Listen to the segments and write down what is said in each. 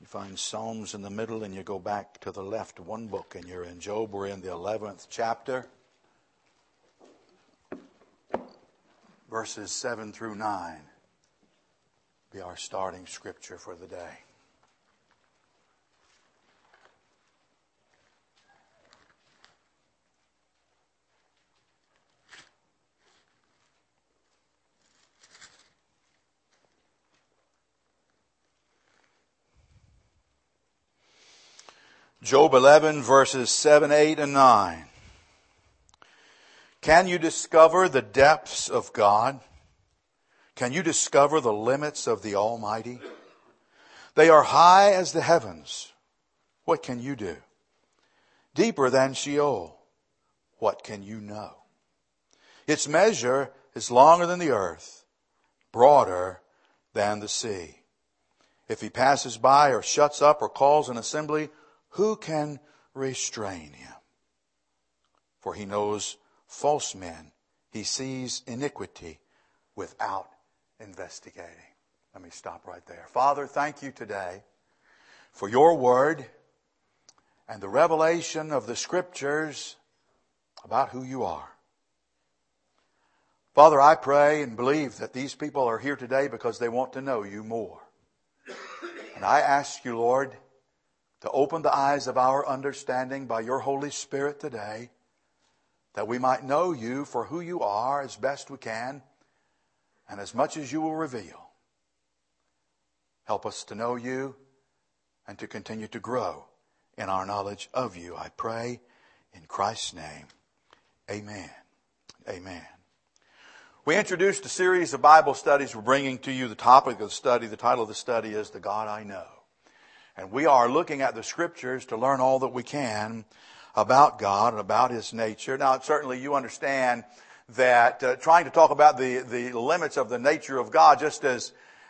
You find Psalms in the middle and you go back to the left one book and you're in Job. We're in the 11th chapter, verses 7 through 9 be our starting scripture for the day. Job 11, verses 7, 8, and 9. Can you discover the depths of God? Can you discover the limits of the Almighty? They are high as the heavens. What can you do? Deeper than Sheol. What can you know? Its measure is longer than the earth, broader than the sea. If he passes by or shuts up or calls an assembly, who can restrain him? For he knows false men. He sees iniquity without investigating. Let me stop right there. Father, thank you today for your word and the revelation of the scriptures about who you are. Father, I pray and believe that these people are here today because they want to know you more. And I ask you, Lord, to open the eyes of our understanding by your Holy Spirit today, that we might know you for who you are as best we can, and as much as you will reveal. Help us to know you and to continue to grow in our knowledge of you. I pray in Christ's name. Amen. Amen. We introduced a series of Bible studies. We're bringing to you the topic of the study. The title of the study is The God I Know. And we are looking at the scriptures to learn all that we can about God and about His nature. Now, certainly you understand that trying to talk about the limits of the nature of God, just as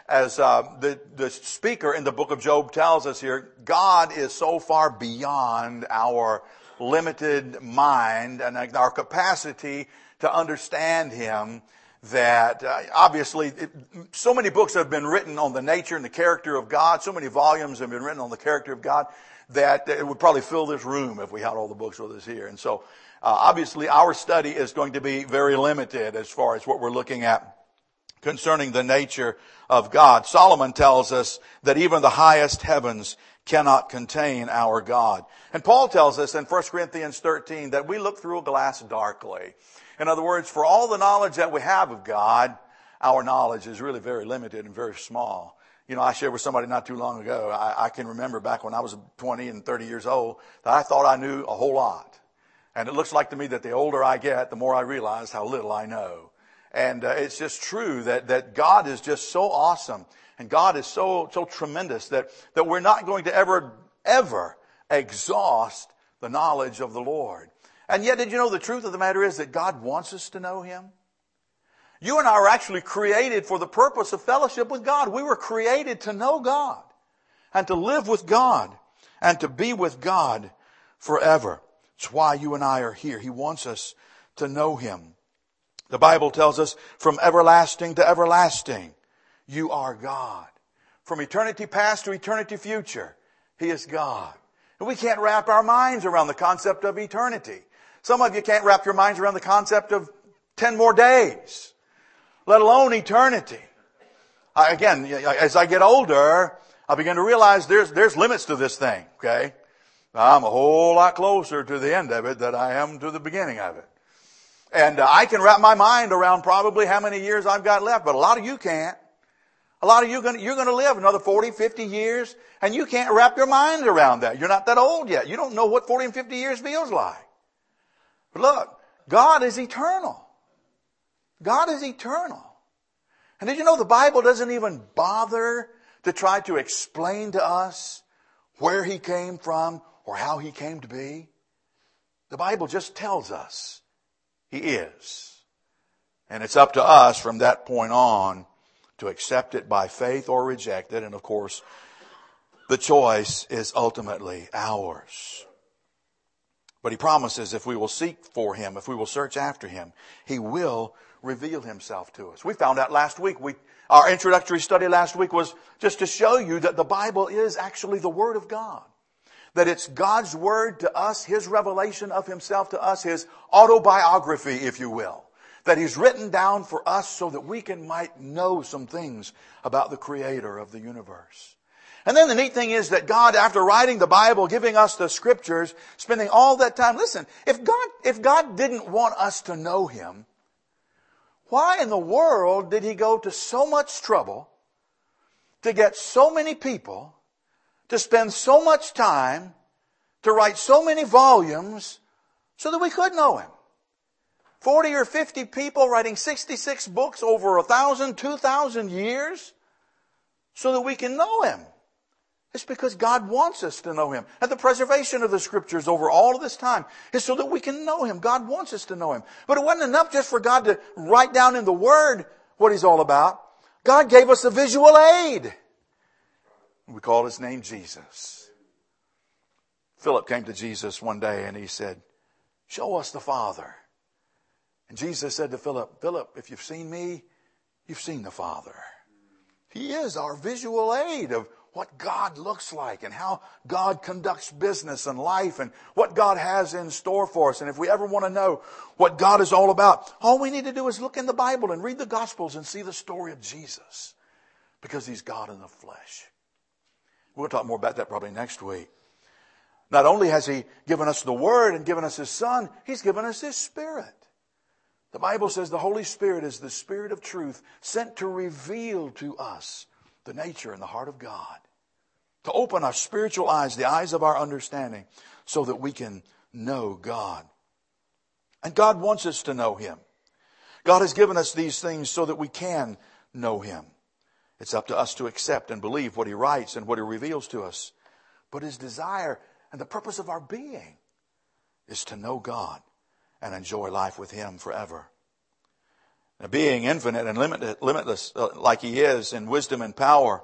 the speaker in the book of Job tells us here, God is so far beyond our limited mind and our capacity to understand Him that obviously so many books have been written on the nature and the character of God, so many volumes have been written on the character of God, that it would probably fill this room if we had all the books with us here. And so obviously our study is going to be very limited as far as what we're looking at concerning the nature of God. Solomon tells us that even the highest heavens cannot contain our God. And Paul tells us in 1 Corinthians 13 that we look through a glass darkly. In other words, for all the knowledge that we have of God, our knowledge is really very limited and very small. You know, I shared with somebody not too long ago, I can remember back when I was 20 and 30 years old, that I thought I knew a whole lot. And it looks like to me that the older I get, the more I realize how little I know. And it's just true that God is just so awesome. And God is so tremendous that we're not going to ever exhaust the knowledge of the Lord. And yet, did you know the truth of the matter is that God wants us to know Him? You and I are actually created for the purpose of fellowship with God. We were created to know God and to live with God and to be with God forever. It's why you and I are here. He wants us to know Him. The Bible tells us from everlasting to everlasting, you are God. From eternity past to eternity future, He is God. And we can't wrap our minds around the concept of eternity. Some of you can't wrap your minds around the concept of 10 more days, let alone eternity. Again, as I get older, I begin to realize there's limits to this thing, okay? I'm a whole lot closer to the end of it than I am to the beginning of it. And I can wrap my mind around probably how many years I've got left, but a lot of you can't. A lot of you're going to live another 40, 50 years, and you can't wrap your mind around that. You're not that old yet. You don't know what 40 and 50 years feels like. But look, God is eternal. God is eternal. And did you know the Bible doesn't even bother to try to explain to us where He came from or how He came to be? The Bible just tells us He is. And it's up to us from that point on to accept it by faith or reject it. And of course, the choice is ultimately ours. But He promises if we will seek for Him, if we will search after Him, He will reveal Himself to us. We found out last week, Our introductory study last week was just to show you that the Bible is actually the Word of God. That it's God's Word to us, His revelation of Himself to us, His autobiography, if you will. That He's written down for us so that we might know some things about the Creator of the universe. And then the neat thing is that God, after writing the Bible, giving us the Scriptures, spending all that time, listen, if God didn't want us to know Him, why in the world did He go to so much trouble to get so many people, to spend so much time, to write so many volumes so that we could know Him? 40 or 50 people writing 66 books over 1,000, 2,000 years so that we can know Him. It's because God wants us to know Him. And the preservation of the Scriptures over all of this time is so that we can know Him. God wants us to know Him. But it wasn't enough just for God to write down in the Word what He's all about. God gave us a visual aid. We call His name Jesus. Philip came to Jesus one day and he said, "Show us the Father." And Jesus said to Philip, "Philip, if you've seen me, you've seen the Father." He is our visual aid of what God looks like and how God conducts business and life and what God has in store for us. And if we ever want to know what God is all about, all we need to do is look in the Bible and read the Gospels and see the story of Jesus, because He's God in the flesh. We'll talk more about that probably next week. Not only has He given us the Word and given us His Son, He's given us His Spirit. The Bible says the Holy Spirit is the Spirit of truth sent to reveal to us the nature and the heart of God. To open our spiritual eyes, the eyes of our understanding, so that we can know God. And God wants us to know Him. God has given us these things so that we can know Him. It's up to us to accept and believe what He writes and what He reveals to us. But His desire and the purpose of our being is to know God and enjoy life with Him forever. Now, being infinite and limitless like He is in wisdom and power,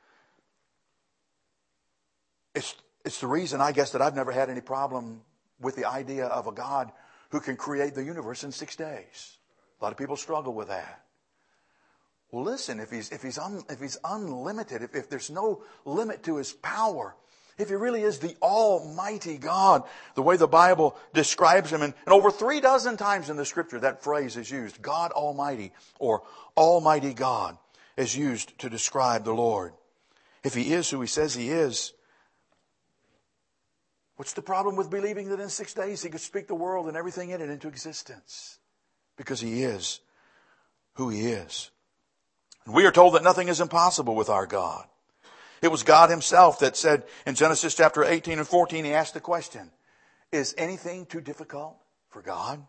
it's the reason, I guess, that I've never had any problem with the idea of a God who can create the universe in 6 days. A lot of people struggle with that. Well, listen, if He's unlimited, if there's no limit to His power, if He really is the Almighty God, the way the Bible describes Him, and over 36 times in the Scripture that phrase is used, God Almighty or Almighty God is used to describe the Lord. If He is who He says He is, what's the problem with believing that in 6 days He could speak the world and everything in it into existence? Because He is who He is. And we are told that nothing is impossible with our God. It was God Himself that said in Genesis chapter 18 and 14, He asked the question, is anything too difficult for God?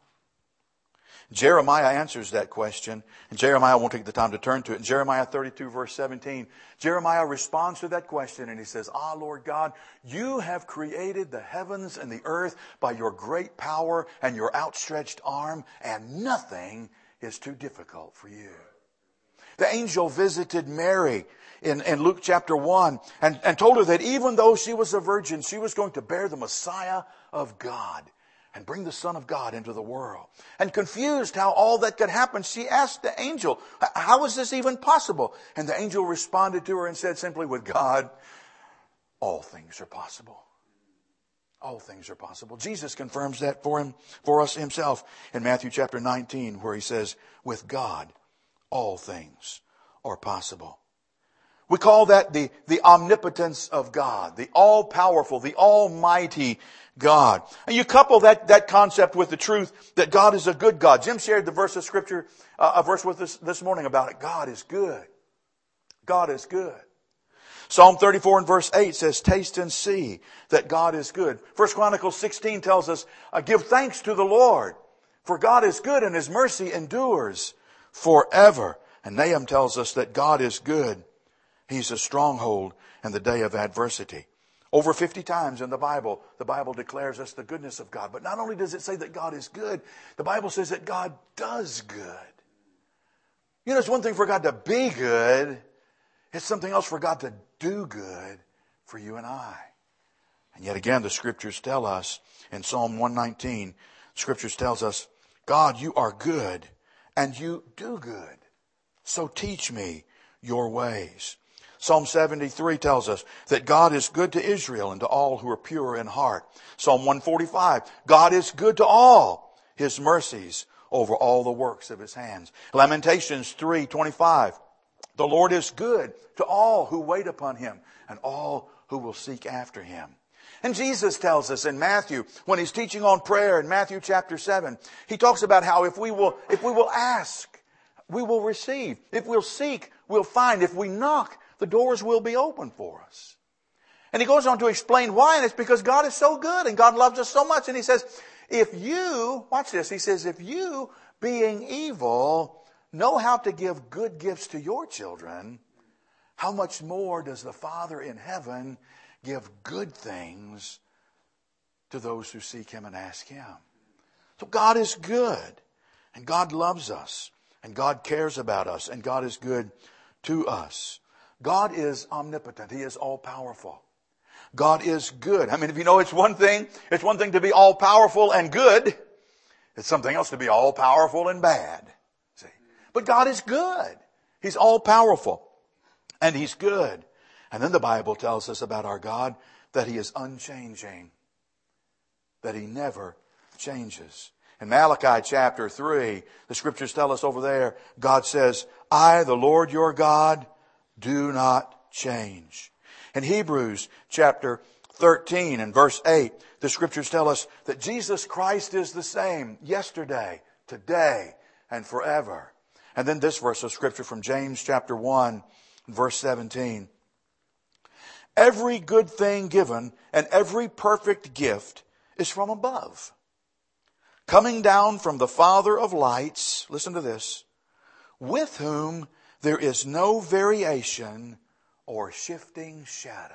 Jeremiah answers that question. And Jeremiah won't take the time to turn to it. In Jeremiah 32 verse 17, Jeremiah responds to that question and he says, Lord God, You have created the heavens and the earth by Your great power and Your outstretched arm, and nothing is too difficult for You. The angel visited Mary in Luke chapter 1 and told her that even though she was a virgin, she was going to bear the Messiah of God and bring the Son of God into the world. And confused how all that could happen, she asked the angel, how is this even possible? And the angel responded to her and said simply, with God, all things are possible. All things are possible. Jesus confirms that for us Himself in Matthew chapter 19, where He says, with God, all things are possible. We call that the omnipotence of God, the all-powerful, the almighty God. And you couple that concept with the truth that God is a good God. Jim shared the verse of Scripture, a verse with us this morning about it. God is good. God is good. Psalm 34 and verse 8 says, taste and see that God is good. 1 Chronicles 16 tells us, give thanks to the Lord, for God is good and His mercy endures forever. And Nahum tells us that God is good. He's a stronghold in the day of adversity. Over 50 times in the Bible declares us the goodness of God. But not only does it say that God is good, the Bible says that God does good. You know, it's one thing for God to be good. It's something else for God to do good for you and I. And yet again, the Scriptures tell us in Psalm 119, Scriptures tells us, God, You are good and You do good. So teach me your ways. Psalm 73 tells us that God is good to Israel and to all who are pure in heart. Psalm 145, God is good to all. His mercies over all the works of His hands. Lamentations 3:25, the Lord is good to all who wait upon Him and all who will seek after Him. And Jesus tells us in Matthew, when He's teaching on prayer in Matthew chapter 7, He talks about how if we will ask, we will receive. If we'll seek, we'll find. If we knock, the doors will be open for us. And He goes on to explain why, and it's because God is so good and God loves us so much. And He says, if you, watch this, He says, if you, being evil, know how to give good gifts to your children, how much more does the Father in heaven give good things to those who seek Him and ask Him? So God is good, and God loves us, and God cares about us, and God is good to us. God is omnipotent. He is all-powerful. God is good. I mean, if you know it's one thing to be all-powerful and good. It's something else to be all-powerful and bad. See? But God is good. He's all-powerful. And He's good. And then the Bible tells us about our God that He is unchanging. That He never changes. In Malachi chapter 3, the Scriptures tell us over there, God says, I, the Lord your God, do not change. In Hebrews chapter 13 and verse 8, the Scriptures tell us that Jesus Christ is the same yesterday, today, and forever. And then this verse of Scripture from James chapter 1, verse 17. Every good thing given and every perfect gift is from above, coming down from the Father of lights, listen to this, with whom there is no variation or shifting shadow.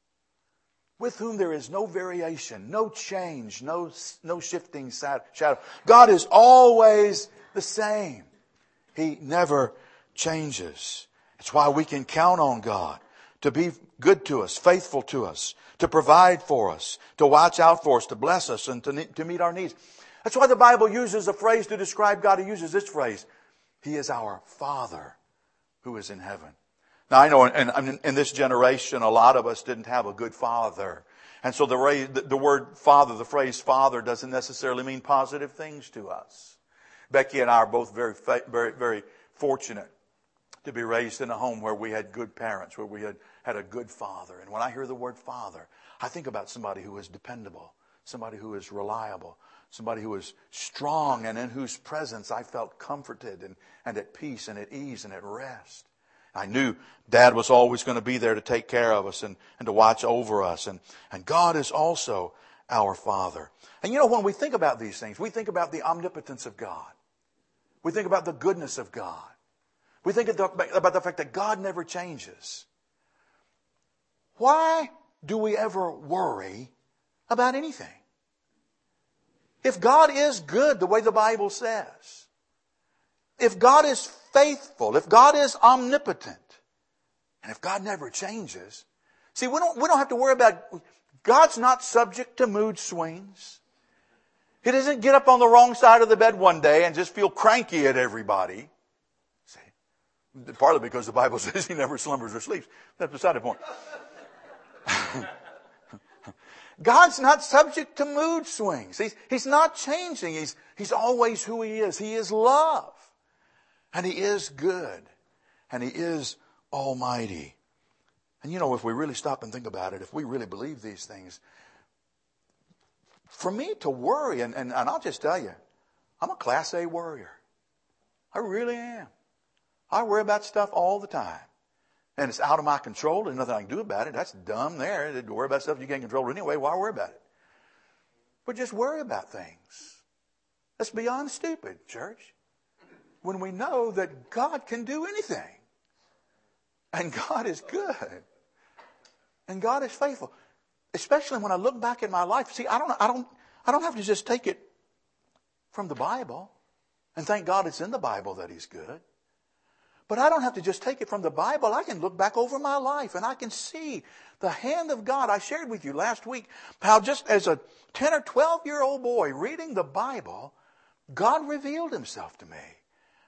With whom there is no variation, no change, no shifting shadow. God is always the same. He never changes. It's why we can count on God to be good to us, faithful to us, to provide for us, to watch out for us, to bless us, and to meet our needs. That's why the Bible uses a phrase to describe God. He uses this phrase. He is our Father who is in heaven. Now I know in this generation, a lot of us didn't have a good father. And so the word father, the phrase father doesn't necessarily mean positive things to us. Becky and I are both very, very fortunate to be raised in a home where we had good parents, where we had a good father. And when I hear the word father, I think about somebody who is dependable, somebody who is reliable, somebody who is strong, and in whose presence I felt comforted and at peace and at ease and at rest. I knew Dad was always going to be there to take care of us and to watch over us. And God is also our Father. And you know, when we think about these things, we think about the omnipotence of God. We think about the goodness of God. We think about the fact that God never changes. Why do we ever worry about anything? If God is good the way the Bible says, if God is faithful, if God is omnipotent, and if God never changes, see, we don't have to worry about, God's not subject to mood swings. He doesn't get up on the wrong side of the bed one day and just feel cranky at everybody. See, partly because the Bible says He never slumbers or sleeps. That's beside the point. God's not subject to mood swings. He's not changing. He's always who He is. He is love. And He is good. And He is almighty. And you know, if we really stop and think about it, if we really believe these things, for me to worry, and I'll just tell you, I'm a Class A worrier. I really am. I worry about stuff all the time. And it's out of my control. There's nothing I can do about it. That's dumb there. To worry about stuff you can't control anyway. Why worry about it? But just worry about things. That's beyond stupid, church. When we know that God can do anything. And God is good. And God is faithful. Especially when I look back at my life. See, I don't have to just take it from the Bible and thank God it's in the Bible that He's good. But I don't have to just take it from the Bible. I can look back over my life and I can see the hand of God. I shared with you last week how just as a 10 or 12-year-old boy reading the Bible, God revealed Himself to me. And just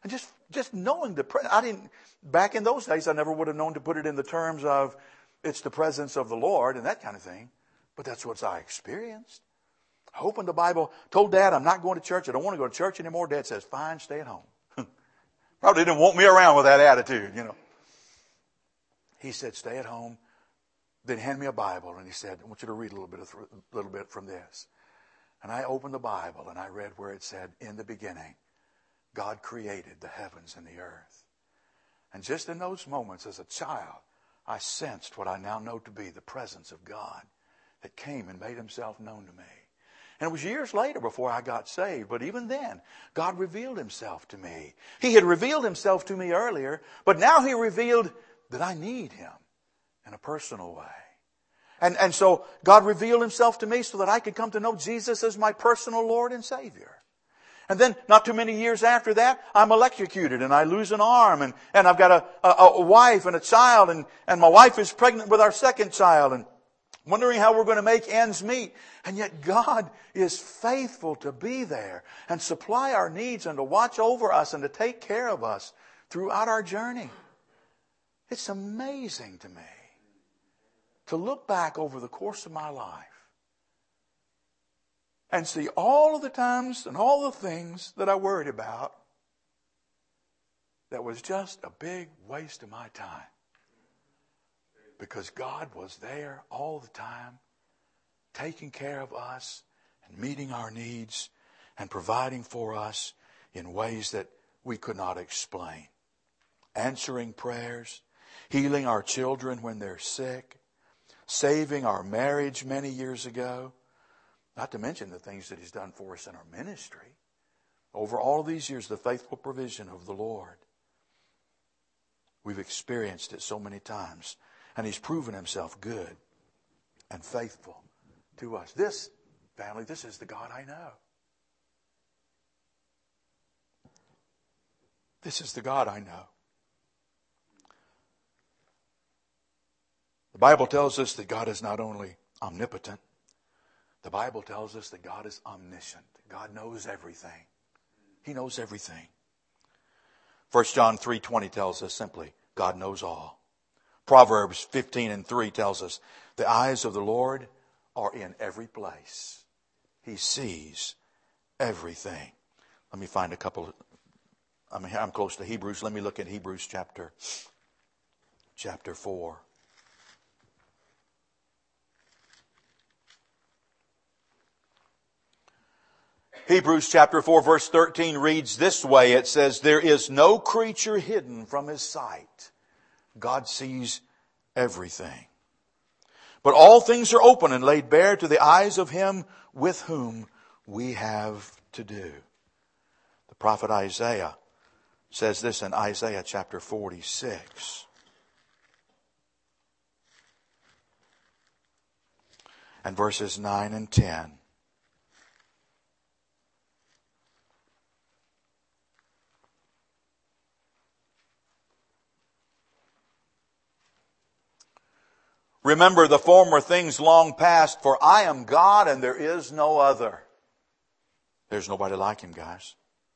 just knowing back in those days, I never would have known to put it in the terms of it's the presence of the Lord and that kind of thing. But that's what I experienced. I opened the Bible, told Dad, I'm not going to church. I don't want to go to church anymore. Dad says, fine, stay at home. Probably didn't want me around with that attitude, you know. He said, stay at home. Then hand me a Bible. And he said, I want you to read a little bit from this. And I opened the Bible and I read where it said, in the beginning, God created the heavens and the earth. And just in those moments as a child, I sensed what I now know to be the presence of God that came and made himself known to me. And it was years later before I got saved. But even then, God revealed himself to me. He had revealed himself to me earlier, but now he revealed that I need him in a personal way. And so God revealed himself to me so that I could come to know Jesus as my personal Lord and Savior. And then not too many years after that, I'm electrocuted and I lose an arm and I've got a wife and a child and my wife is pregnant with our second child and wondering how we're going to make ends meet. And yet God is faithful to be there and supply our needs and to watch over us and to take care of us throughout our journey. It's amazing to me to look back over the course of my life and see all of the times and all the things that I worried about that was just a big waste of my time. Because God was there all the time, taking care of us and meeting our needs and providing for us in ways that we could not explain. Answering prayers, healing our children when they're sick, saving our marriage many years ago, not to mention the things that he's done for us in our ministry. Over all these years, the faithful provision of the Lord. We've experienced it so many times. And he's proven himself good and faithful to us. This, family, this is the God I know. This is the God I know. The Bible tells us that God is not only omnipotent, the Bible tells us that God is omniscient. God knows everything. He knows everything. 1 John 3:20 tells us simply, God knows all. Proverbs 15:3 tells us, the eyes of the Lord are in every place. He sees everything. Let me find a couple. I'm close to Hebrews. Let me look at Hebrews chapter 4. Hebrews chapter 4 verse 13 reads this way. It says, there is no creature hidden from his sight. God sees everything. But all things are open and laid bare to the eyes of him with whom we have to do. The prophet Isaiah says this in Isaiah chapter 46. And verses 9 and 10. Remember the former things long past, for I am God and there is no other. There's nobody like him, guys.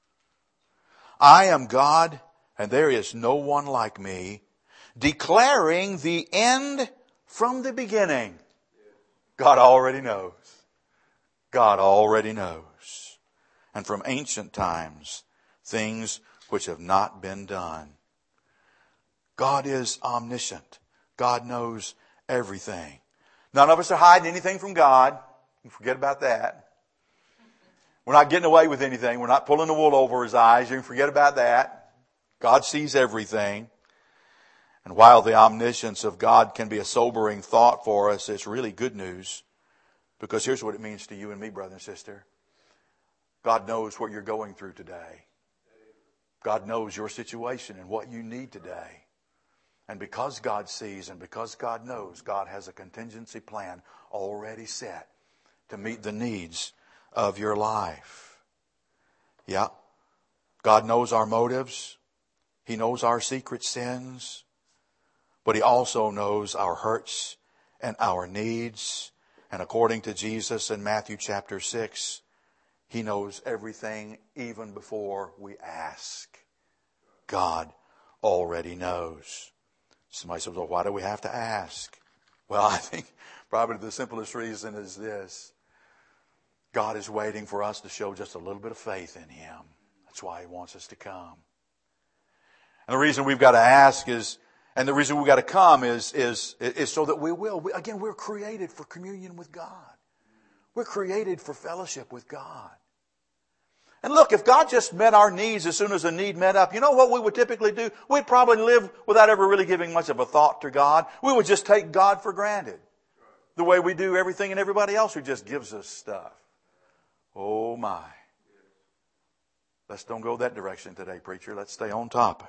I am God and there is no one like me, declaring the end from the beginning. God already knows. God already knows. And from ancient times, things which have not been done. God is omniscient. God knows everything. None of us are hiding anything from God. Forget about that. We're not getting away with anything. We're not pulling the wool over his eyes. You can forget about that. God sees everything. And while the omniscience of God can be a sobering thought for us, it's really good news. Because here's what it means to you and me, brother and sister. God knows what you're going through today. God knows your situation and what you need today. And because God sees and because God knows, God has a contingency plan already set to meet the needs of your life. Yeah. God knows our motives. He knows our secret sins. But he also knows our hurts and our needs. And according to Jesus in Matthew chapter 6, he knows everything even before we ask. God already knows. Somebody says, well, why do we have to ask? Well, I think probably the simplest reason is this. God is waiting for us to show just a little bit of faith in Him. That's why He wants us to come. And the reason we've got to ask is, and the reason we've got to come is so that we will. Again, we're created for communion with God. We're created for fellowship with God. And look, if God just met our needs as soon as a need met up, you know what we would typically do? We'd probably live without ever really giving much of a thought to God. We would just take God for granted. The way we do everything and everybody else who just gives us stuff. Oh my. Let's don't go that direction today, preacher. Let's stay on topic.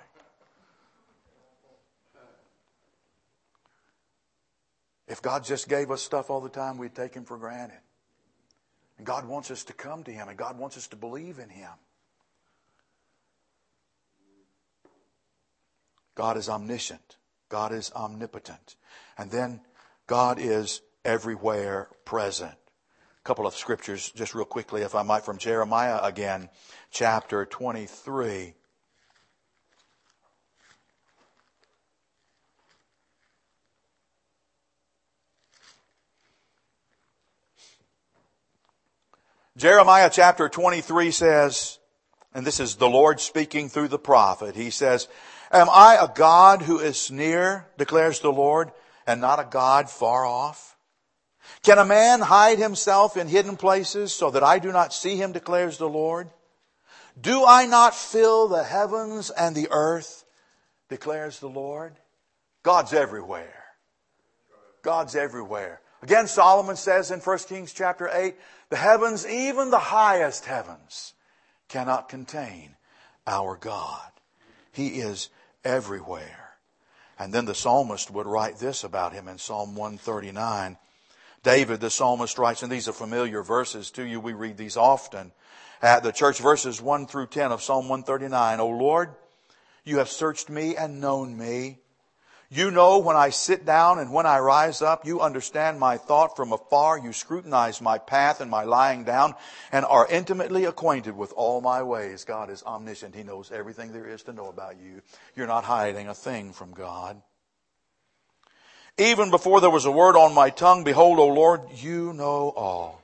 If God just gave us stuff all the time, we'd take Him for granted. And God wants us to come to Him, and God wants us to believe in Him. God is omniscient. God is omnipotent. And then God is everywhere present. A couple of scriptures, just real quickly, if I might, from Jeremiah again, chapter 23. Jeremiah chapter 23 says, and this is the Lord speaking through the prophet. He says, am I a God who is near, declares the Lord, and not a God far off? Can a man hide himself in hidden places so that I do not see him, declares the Lord? Do I not fill the heavens and the earth, declares the Lord? God's everywhere. God's everywhere. Again, Solomon says in 1 Kings chapter 8, the heavens, even the highest heavens, cannot contain our God. He is everywhere. And then the psalmist would write this about Him in Psalm 139. David, the psalmist, writes, and these are familiar verses to you. We read these often. At the church verses 1 through 10 of Psalm 139. O Lord, you have searched me and known me. You know when I sit down and when I rise up. You understand my thought from afar. You scrutinize my path and my lying down and are intimately acquainted with all my ways. God is omniscient. He knows everything there is to know about you. You're not hiding a thing from God. Even before there was a word on my tongue, behold, O Lord, you know all.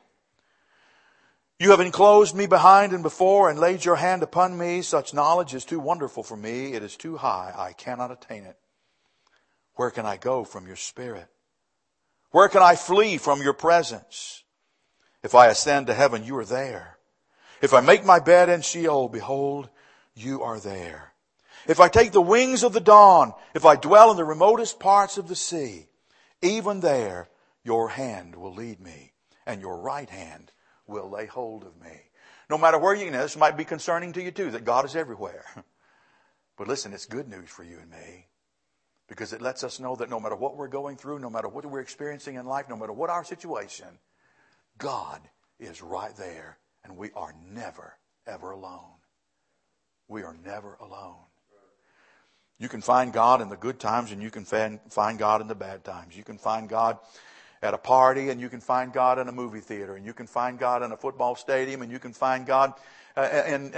You have enclosed me behind and before and laid your hand upon me. Such knowledge is too wonderful for me. It is too high. I cannot attain it. Where can I go from your spirit? Where can I flee from your presence? If I ascend to heaven, you are there. If I make my bed in Sheol, behold, you are there. If I take the wings of the dawn, if I dwell in the remotest parts of the sea, even there your hand will lead me, and your right hand will lay hold of me. No matter where you go, this might be concerning to you too, that God is everywhere. But listen, it's good news for you and me. Because it lets us know that no matter what we're going through, no matter what we're experiencing in life, no matter what our situation, God is right there. And we are never, ever alone. We are never alone. You can find God in the good times and you can find God in the bad times. You can find God at a party and you can find God in a movie theater. And you can find God in a football stadium and you can find God in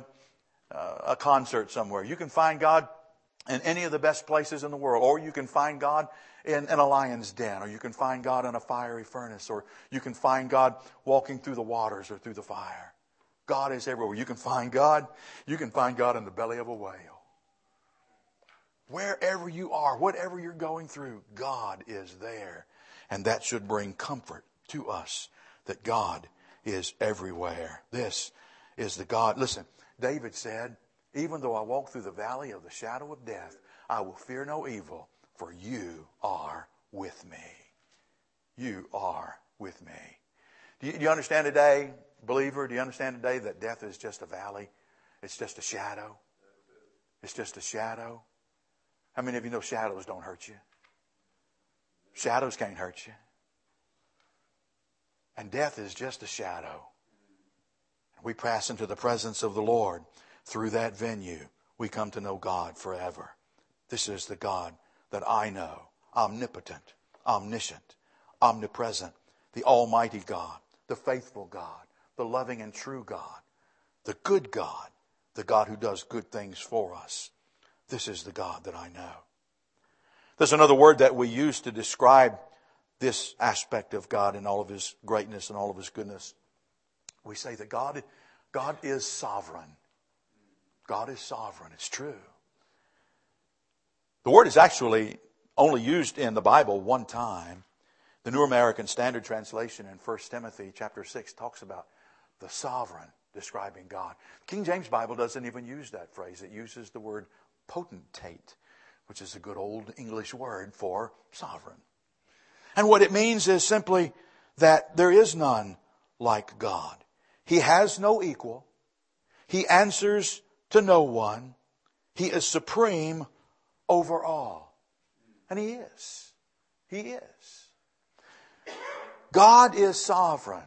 a concert somewhere. You can find God in any of the best places in the world. Or you can find God in a lion's den. Or you can find God in a fiery furnace. Or you can find God walking through the waters or through the fire. God is everywhere. You can find God. You can find God in the belly of a whale. Wherever you are, whatever you're going through, God is there. And that should bring comfort to us that God is everywhere. This is the God. Listen, David said, even though I walk through the valley of the shadow of death, I will fear no evil, for you are with me. You are with me. Do you understand today, believer, do you understand today that death is just a valley? It's just a shadow. It's just a shadow. How many of you know shadows don't hurt you? Shadows can't hurt you. And death is just a shadow. We pass into the presence of the Lord. Through that venue, we come to know God forever. This is the God that I know. Omnipotent, omniscient, omnipresent, the almighty God, the faithful God, the loving and true God, the good God, the God who does good things for us. This is the God that I know. There's another word that we use to describe this aspect of God in all of His greatness and all of His goodness. We say that God is sovereign. God is sovereign. It's true. The word is actually only used in the Bible one time. The New American Standard Translation in 1 Timothy chapter 6 talks about the sovereign, describing God. King James Bible doesn't even use that phrase. It uses the word potentate, which is a good old English word for sovereign. And what it means is simply that there is none like God. He has no equal. He answers to no one. He is supreme over all. And He is. He is. God is sovereign.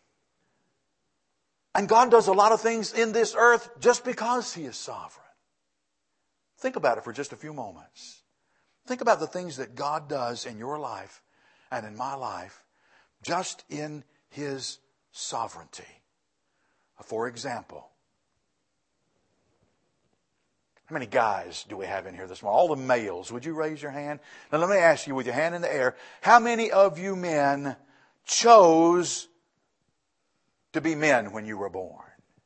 And God does a lot of things in this earth just because He is sovereign. Think about it for just a few moments. Think about the things that God does in your life and in my life just in His sovereignty. For example, how many guys do we have in here this morning? All the males. Would you raise your hand? Now let me ask you with your hand in the air, how many of you men chose to be men when you were born?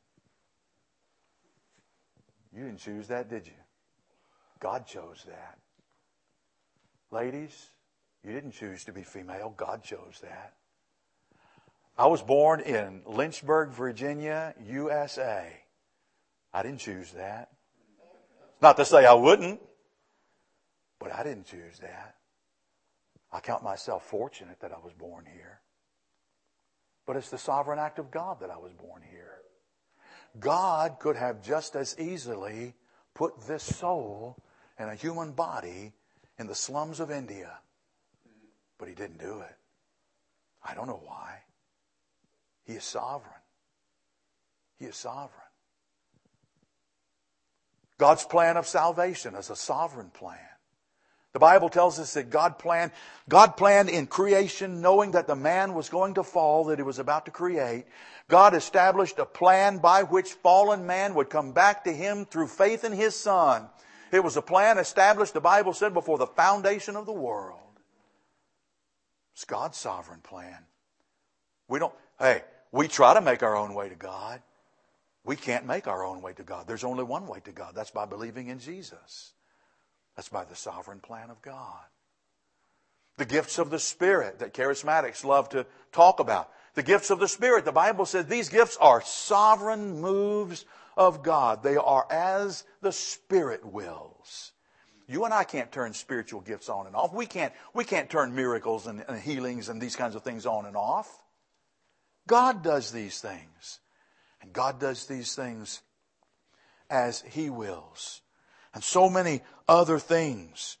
You didn't choose that, did you? God chose that. Ladies, you didn't choose to be female. God chose that. I was born in Lynchburg, Virginia, USA. I didn't choose that. Not to say I wouldn't, but I didn't choose that. I count myself fortunate that I was born here. But it's the sovereign act of God that I was born here. God could have just as easily put this soul in a human body in the slums of India. But He didn't do it. I don't know why. He is sovereign. He is sovereign. God's plan of salvation is a sovereign plan. The Bible tells us that God planned in creation, knowing that the man was going to fall, that He was about to create. God established a plan by which fallen man would come back to Him through faith in His Son. It was a plan established, the Bible said, before the foundation of the world. It's God's sovereign plan. We try to make our own way to God. We can't make our own way to God. There's only one way to God. That's by believing in Jesus. That's by the sovereign plan of God. The gifts of the Spirit that charismatics love to talk about. The gifts of the Spirit, the Bible says these gifts are sovereign moves of God. They are as the Spirit wills. You and I can't turn spiritual gifts on and off. We can't turn miracles and healings and these kinds of things on and off. God does these things. And God does these things as He wills. And so many other things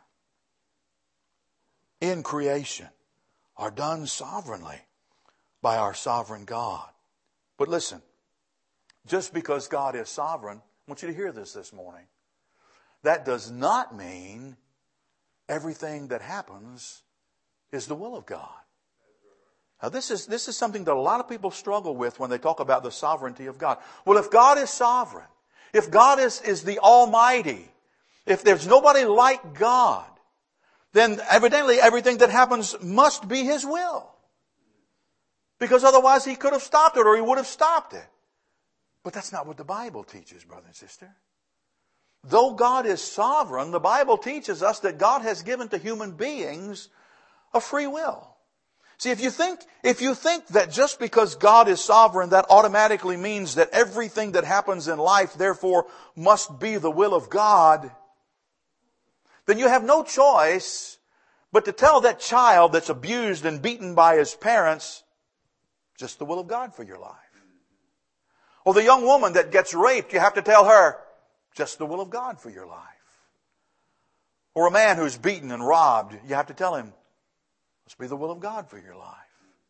in creation are done sovereignly by our sovereign God. But listen, just because God is sovereign, I want you to hear this morning. That does not mean everything that happens is the will of God. Now this is something that a lot of people struggle with when they talk about the sovereignty of God. Well, if God is sovereign, if God is the Almighty, if there's nobody like God, then evidently everything that happens must be His will. Because otherwise He could have stopped it or He would have stopped it. But that's not what the Bible teaches, brother and sister. Though God is sovereign, the Bible teaches us that God has given to human beings a free will. See, if you think that just because God is sovereign, that automatically means that everything that happens in life, therefore, must be the will of God, then you have no choice but to tell that child that's abused and beaten by his parents, just the will of God for your life. Or the young woman that gets raped, you have to tell her, just the will of God for your life. Or a man who's beaten and robbed, you have to tell him, must be the will of God for your life.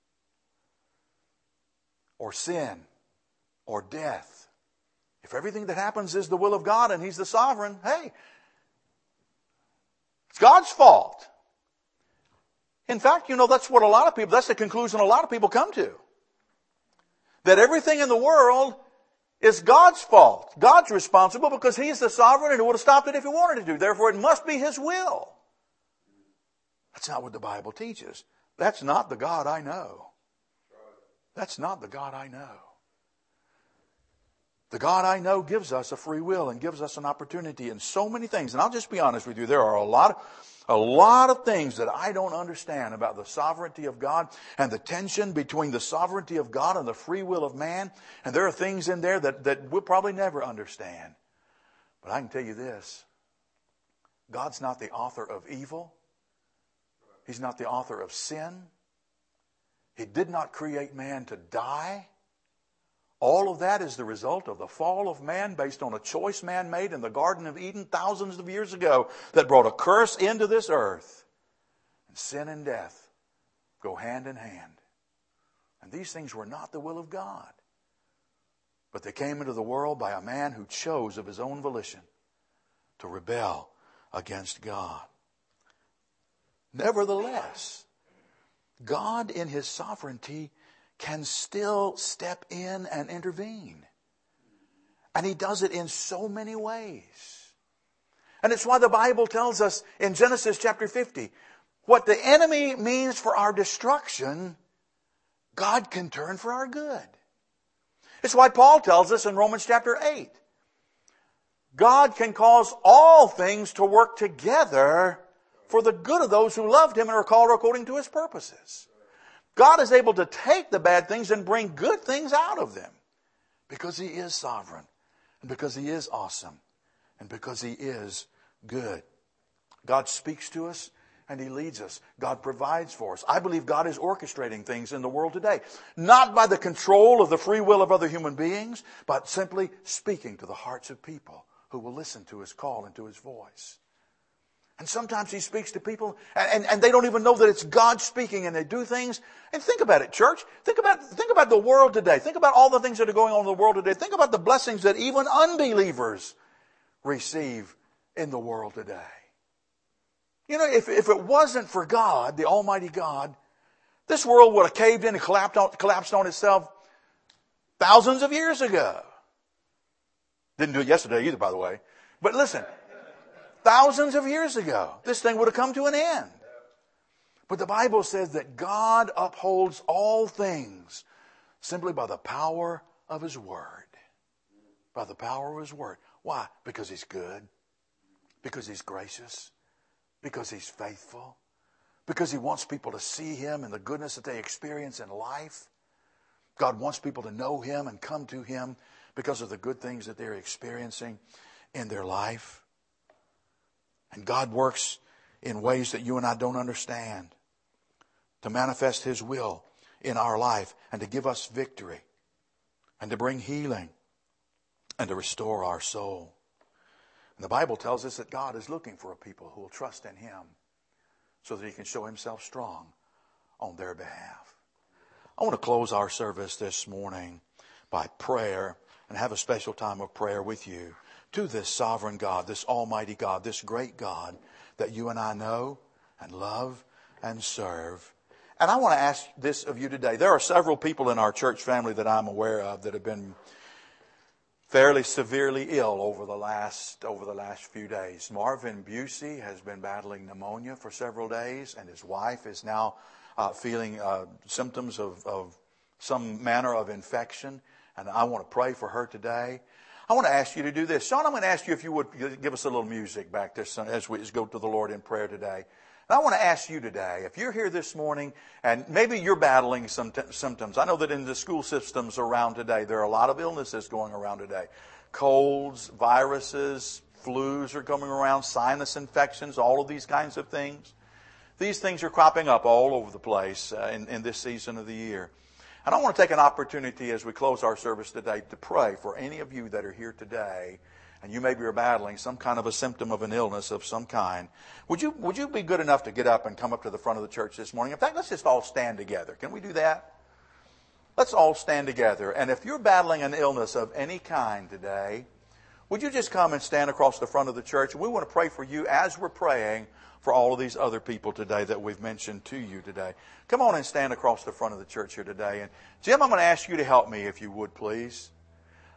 Or sin, or death. If everything that happens is the will of God and He's the sovereign, hey, it's God's fault. In fact, that's the conclusion a lot of people come to. That everything in the world is God's fault. God's responsible because He's the sovereign and He would have stopped it if He wanted to do. Therefore, it must be His will. That's not what the Bible teaches. That's not the God I know. That's not the God I know. The God I know gives us a free will and gives us an opportunity in so many things. And I'll just be honest with you, there are a lot of things that I don't understand about the sovereignty of God and the tension between the sovereignty of God and the free will of man. And there are things in there that we'll probably never understand. But I can tell you this. God's not the author of evil. He's not the author of sin. He did not create man to die. All of that is the result of the fall of man based on a choice man made in the Garden of Eden thousands of years ago that brought a curse into this earth. And sin and death go hand in hand. And these things were not the will of God. But they came into the world by a man who chose of his own volition to rebel against God. Nevertheless, God in His sovereignty can still step in and intervene. And He does it in so many ways. And it's why the Bible tells us in Genesis chapter 50, what the enemy means for our destruction, God can turn for our good. It's why Paul tells us in Romans chapter 8, God can cause all things to work together for the good of those who loved Him and are called according to His purposes. God is able to take the bad things and bring good things out of them because He is sovereign and because He is awesome and because He is good. God speaks to us and He leads us. God provides for us. I believe God is orchestrating things in the world today, not by the control of the free will of other human beings, but simply speaking to the hearts of people who will listen to His call and to His voice. And sometimes He speaks to people and they don't even know that it's God speaking, and they do things. And think about it, church. Think about the world today. Think about all the things that are going on in the world today. Think about the blessings that even unbelievers receive in the world today. You know, if it wasn't for God, the Almighty God, this world would have caved in and collapsed on itself thousands of years ago. Didn't do it yesterday either, by the way. But listen. Thousands of years ago, this thing would have come to an end. But the Bible says that God upholds all things simply by the power of His Word. By the power of His Word. Why? Because He's good. Because He's gracious. Because He's faithful. Because He wants people to see Him and the goodness that they experience in life. God wants people to know Him and come to Him because of the good things that they're experiencing in their life. And God works in ways that you and I don't understand to manifest His will in our life and to give us victory and to bring healing and to restore our soul. And the Bible tells us that God is looking for a people who will trust in Him so that He can show Himself strong on their behalf. I want to close our service this morning by prayer and have a special time of prayer with you to this sovereign God, this almighty God, this great God that you and I know and love and serve. And I want to ask this of you today. There are several people in our church family that I'm aware of that have been fairly severely ill over the last few days. Marvin Busey has been battling pneumonia for several days, and his wife is now feeling symptoms of some manner of infection. And I want to pray for her today. I want to ask you to do this. Sean, I'm going to ask you if you would give us a little music back there as we go to the Lord in prayer today. And I want to ask you today, if you're here this morning and maybe you're battling some symptoms. I know that in the school systems around today, there are a lot of illnesses going around today. Colds, viruses, flus are coming around, sinus infections, all of these kinds of things. These things are cropping up all over the place in this season of the year. And I want to take an opportunity as we close our service today to pray for any of you that are here today and you maybe are battling some kind of a symptom of an illness of some kind. Would you be good enough to get up and come up to the front of the church this morning? In fact, let's just all stand together. Can we do that? Let's all stand together. And if you're battling an illness of any kind today, would you just come and stand across the front of the church? And we want to pray for you as we're praying for all of these other people today that we've mentioned to you today. Come on and stand across the front of the church here today. And Jim, I'm going to ask you to help me if you would, please.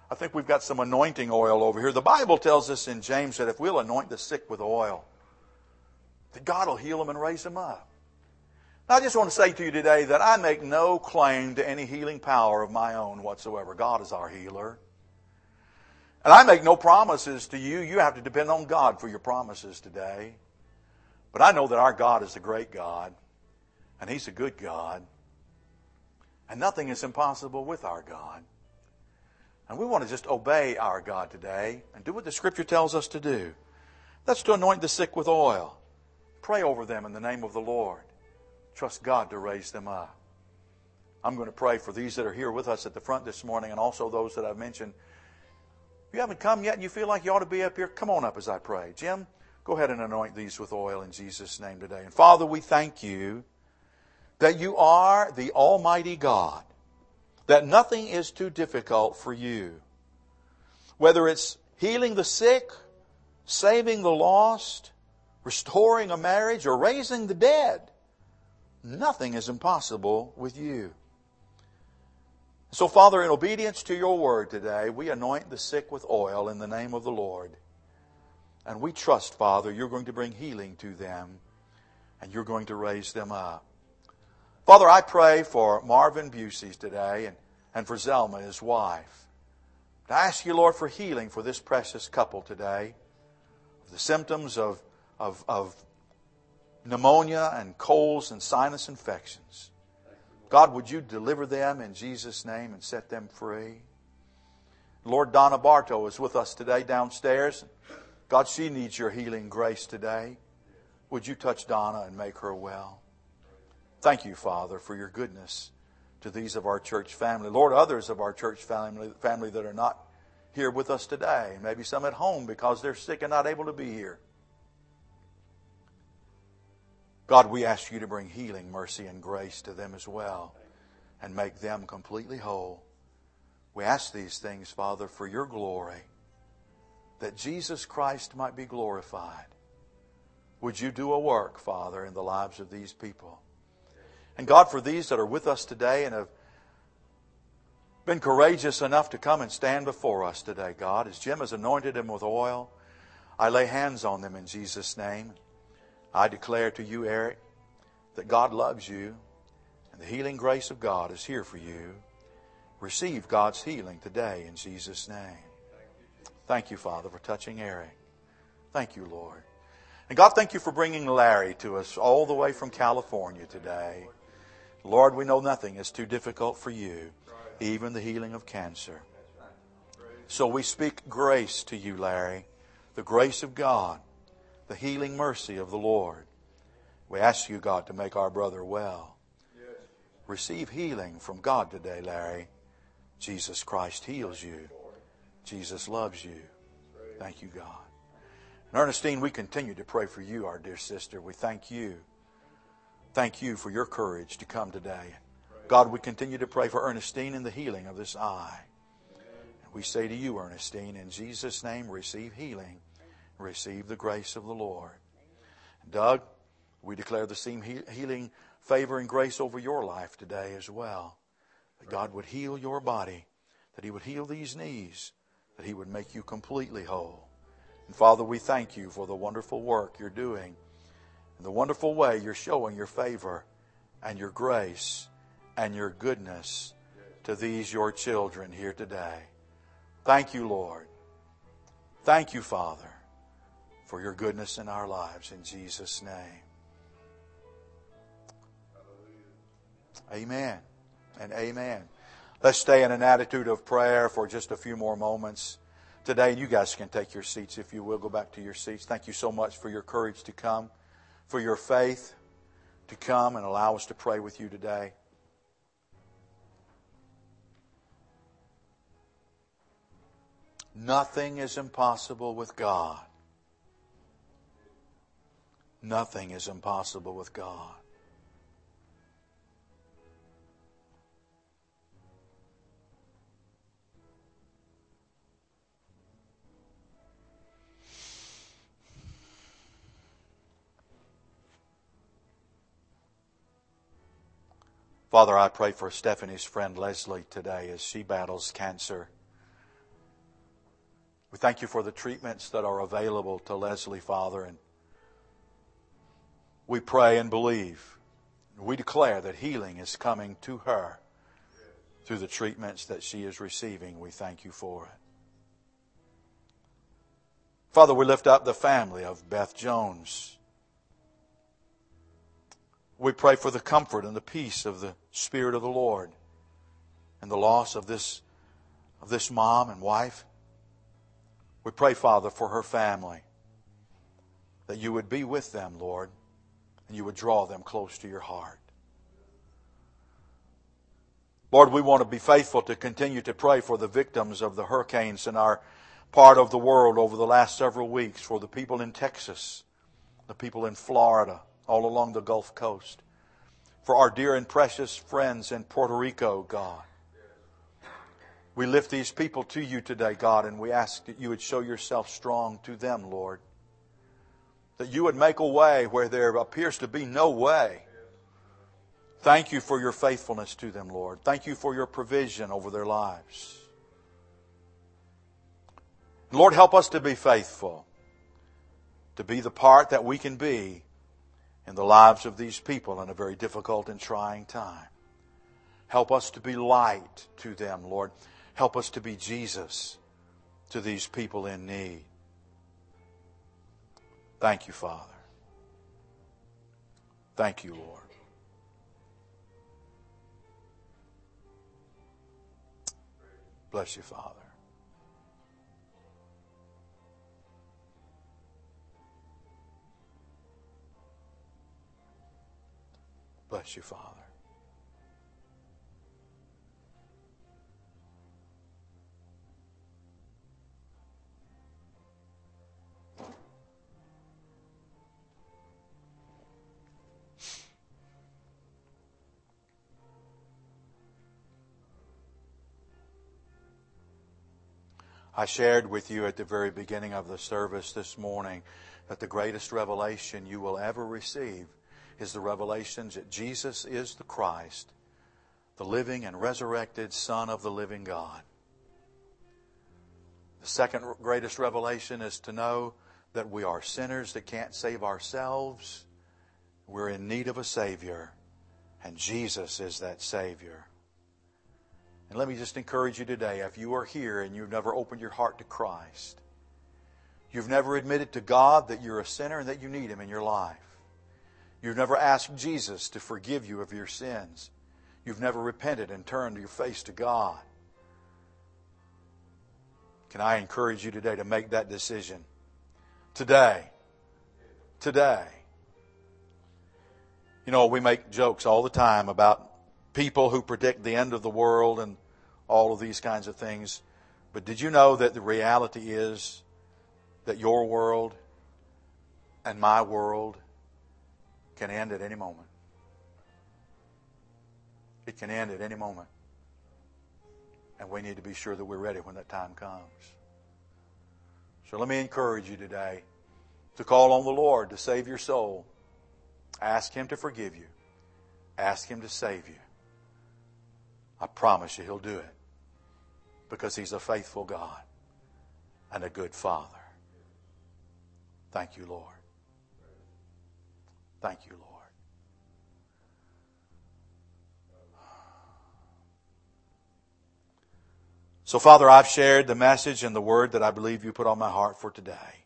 I think we've got some anointing oil over here. The Bible tells us in James that if we'll anoint the sick with oil, that God will heal them and raise them up. Now, I just want to say to you today that I make no claim to any healing power of my own whatsoever. God is our healer. And I make no promises to you. You have to depend on God for your promises today. But I know that our God is a great God. And He's a good God. And nothing is impossible with our God. And we want to just obey our God today and do what the Scripture tells us to do. That's to anoint the sick with oil. Pray over them in the name of the Lord. Trust God to raise them up. I'm going to pray for these that are here with us at the front this morning and also those that I've mentioned. If you haven't come yet and you feel like you ought to be up here, come on up as I pray. Jim, go ahead and anoint these with oil in Jesus' name today. And Father, we thank you that you are the Almighty God, that nothing is too difficult for you. Whether it's healing the sick, saving the lost, restoring a marriage, or raising the dead, nothing is impossible with you. So, Father, in obedience to your word today, we anoint the sick with oil in the name of the Lord. And we trust, Father, you're going to bring healing to them and you're going to raise them up. Father, I pray for Marvin Busey today and for Zelma, his wife. I ask you, Lord, for healing for this precious couple today. The symptoms of pneumonia and colds and sinus infections. God, would you deliver them in Jesus' name and set them free? Lord, Donna Bartow is with us today downstairs. God, she needs your healing grace today. Would you touch Donna and make her well? Thank you, Father, for your goodness to these of our church family. Lord, others of our church family that are not here with us today. Maybe some at home because they're sick and not able to be here. God, we ask you to bring healing, mercy, and grace to them as well and make them completely whole. We ask these things, Father, for your glory, that Jesus Christ might be glorified. Would you do a work, Father, in the lives of these people? And God, for these that are with us today and have been courageous enough to come and stand before us today, God, as Jim has anointed them with oil, I lay hands on them in Jesus' name. I declare to you, Eric, that God loves you and the healing grace of God is here for you. Receive God's healing today in Jesus' name. Thank you, Father, for touching Eric. Thank you, Lord. And God, thank you for bringing Larry to us all the way from California today. Lord, we know nothing is too difficult for you, even the healing of cancer. So we speak grace to you, Larry, the grace of God, the healing mercy of the Lord. We ask you, God, to make our brother well. Receive healing from God today, Larry. Jesus Christ heals you. Jesus loves you. Thank you, God. And Ernestine, we continue to pray for you, our dear sister. We thank you. Thank you for your courage to come today. God, we continue to pray for Ernestine and the healing of this eye. And we say to you, Ernestine, in Jesus' name, receive healing. Receive the grace of the Lord. Doug, we declare the same healing, favor, and grace over your life today as well. That God would heal your body, that He would heal these knees, that He would make you completely whole. And Father, we thank you for the wonderful work you're doing, and the wonderful way you're showing your favor and your grace and your goodness to these your children here today. Thank you, Lord. Thank you, Father, for your goodness in our lives, in Jesus' name. Amen and amen. Let's stay in an attitude of prayer for just a few more moments today. You guys can take your seats if you will. Go back to your seats. Thank you so much for your courage to come, for your faith to come and allow us to pray with you today. Nothing is impossible with God. Nothing is impossible with God. Father, I pray for Stephanie's friend Leslie today as she battles cancer. We thank you for the treatments that are available to Leslie, Father, and we pray and believe. We declare that healing is coming to her through the treatments that she is receiving. We thank you for it. Father, we lift up the family of Beth Jones. We pray for the comfort and the peace of the Spirit of the Lord and the loss of this mom and wife. We pray, Father, for her family, that you would be with them, Lord, and you would draw them close to your heart. Lord, we want to be faithful to continue to pray for the victims of the hurricanes in our part of the world over the last several weeks, for the people in Texas, the people in Florida, all along the Gulf Coast, for our dear and precious friends in Puerto Rico, God. We lift these people to you today, God, and we ask that you would show yourself strong to them, Lord. That you would make a way where there appears to be no way. Thank you for your faithfulness to them, Lord. Thank you for your provision over their lives. Lord, help us to be faithful, to be the part that we can be in the lives of these people in a very difficult and trying time. Help us to be light to them, Lord. Help us to be Jesus to these people in need. Thank you, Father. Thank you, Lord. Bless you, Father. Bless you, Father. I shared with you at the very beginning of the service this morning that the greatest revelation you will ever receive is the revelation that Jesus is the Christ, the living and resurrected Son of the living God. The second greatest revelation is to know that we are sinners that can't save ourselves. We're in need of a Savior, and Jesus is that Savior. And let me just encourage you today, if you are here and you've never opened your heart to Christ, you've never admitted to God that you're a sinner and that you need Him in your life, you've never asked Jesus to forgive you of your sins, you've never repented and turned your face to God, can I encourage you today to make that decision? Today. You know, we make jokes all the time about people who predict the end of the world and all of these kinds of things. But did you know that the reality is that your world and my world can end at any moment? It can end at any moment. And we need to be sure that we're ready when that time comes. So let me encourage you today to call on the Lord to save your soul. Ask Him to forgive you. Ask Him to save you. I promise you He'll do it, because He's a faithful God and a good Father. Thank you, Lord. Thank you, Lord. So, Father, I've shared the message and the word that I believe you put on my heart for today.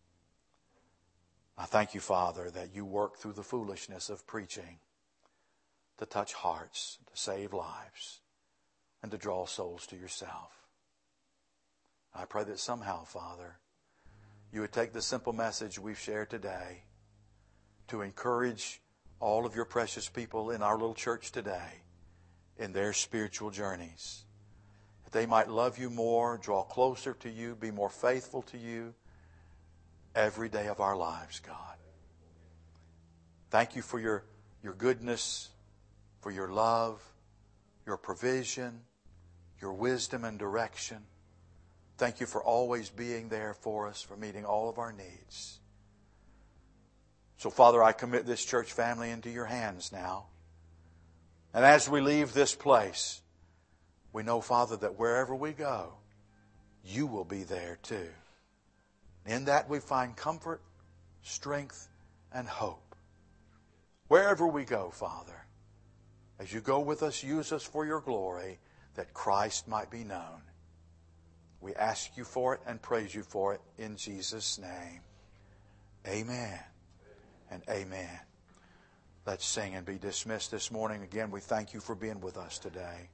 I thank you, Father, that you work through the foolishness of preaching to touch hearts, to save lives, and to draw souls to yourself. I pray that somehow, Father, you would take the simple message we've shared today to encourage all of your precious people in our little church today in their spiritual journeys. That they might love you more, draw closer to you, be more faithful to you every day of our lives, God. Thank you for your goodness, for your love, your provision, your wisdom and direction. Thank you for always being there for us, for meeting all of our needs. So, Father, I commit this church family into your hands now. And as we leave this place, we know, Father, that wherever we go, you will be there too. In that we find comfort, strength, and hope. Wherever we go, Father, as you go with us, use us for your glory, that Christ might be known. We ask you for it and praise you for it in Jesus' name. Amen and amen. Let's sing and be dismissed this morning. Again, we thank you for being with us today.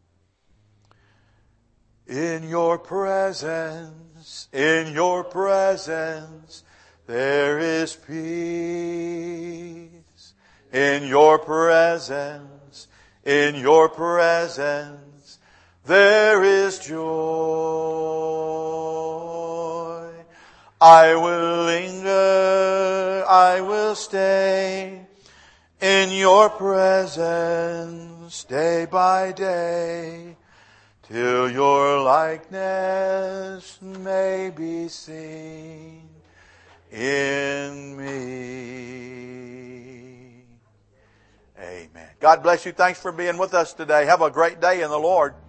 In your presence, there is peace. In your presence, there is joy. I will linger, I will stay in your presence day by day, till your likeness may be seen in me. Amen. God bless you. Thanks for being with us today. Have a great day in the Lord.